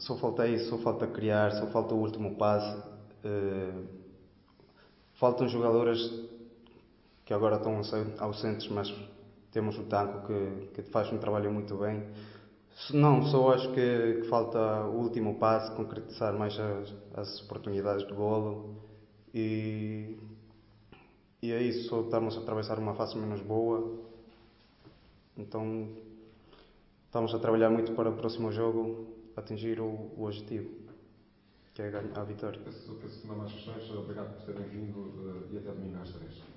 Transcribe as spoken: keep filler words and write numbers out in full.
só falta isso, só falta criar, só falta o último passe. Uh, faltam jogadores que agora estão ausentes, mas temos o Tanco que, que faz um trabalho muito bem. Não, só acho que, que falta o último passe, concretizar mais as, as oportunidades de golo e, e é isso, só estamos a atravessar uma fase menos boa, então estamos a trabalhar muito para o próximo jogo atingir o, o objetivo, que é ganhar a vitória. Peço, peço que não há mais questões, obrigado por terem vindo uh, e até domingo às três.